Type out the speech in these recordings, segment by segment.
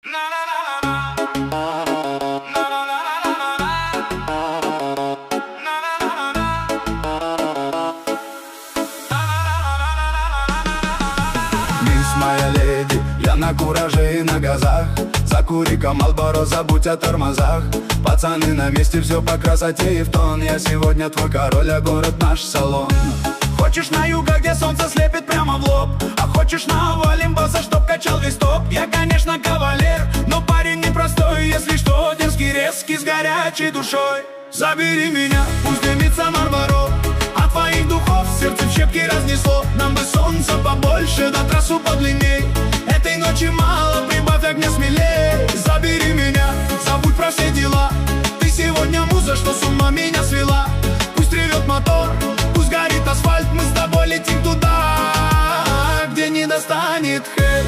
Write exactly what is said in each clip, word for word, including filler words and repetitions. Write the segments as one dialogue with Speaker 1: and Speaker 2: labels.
Speaker 1: Мисс моя леди, я на кураже и на газах. Закури-ка Мальборо, забудь о тормозах. Пацаны на месте, все по красоте и в тон. Я сегодня твой король, а город наш салон. Хочешь на юга, где солнце слепит прямо в лоб, а хочешь на Олимпоса, чтоб качал весь топ. Я, конечно, кавалер, но парень непростой. Если что, дерзкий, резкий, с горячей душой. Забери меня, пусть дымится Мальборо. От твоих духов сердце в щепки разнесло. Нам бы солнца побольше, да трассу подлинней. Этой ночи мало, прибавь огня смелее. Забери меня, забудь про все дела. Ты сегодня муза, что с ума меня свела. Пусть ревет мотор, пусть горит асфальт. Мы с тобой летим туда, где не достанет хейт.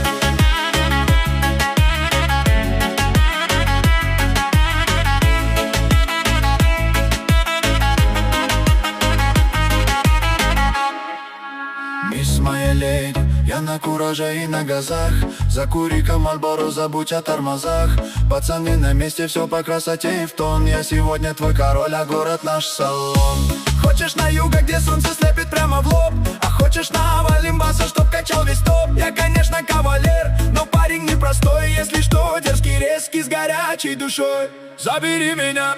Speaker 1: Мисс моя леди, я на кураже и на газах. Закури-ка Мальборо, забудь о тормозах. Пацаны на месте, все по красоте и в тон. Я сегодня твой король, а город наш салон. Хочешь на юга, где солнце слепит прямо в лоб, а хочешь на Олимпоса, чтоб качал весь топ. Я, конечно, кавалер, но парень непростой. Если что, дерзкий, резкий, с горячей душой. Забери меня,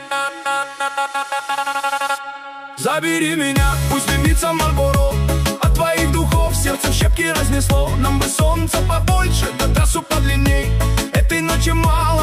Speaker 1: забери меня, пусть дымится Мальборо. От твоих духов сердце в щепки разнесло. Нам бы солнца побольше, да трассу подлинней. Этой ночи мало,